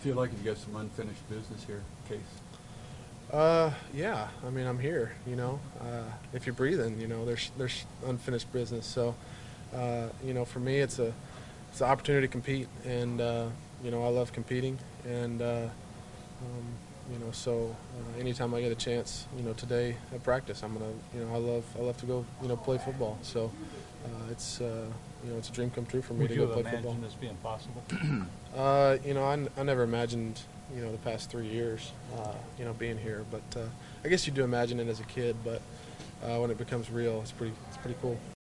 feel like you've got some unfinished business here, Case? Yeah. I mean, I'm here. If you're breathing, there's unfinished business. So, for me, it's an opportunity to compete, and I love competing, and anytime I get a chance, today at practice, I'm gonna, I love to go, play football. So, it's a dream come true for me Would to you go have play imagined football. this being possible? I never imagined, the past 3 years, being here. But I guess you do imagine it as a kid. But when it becomes real, it's pretty cool.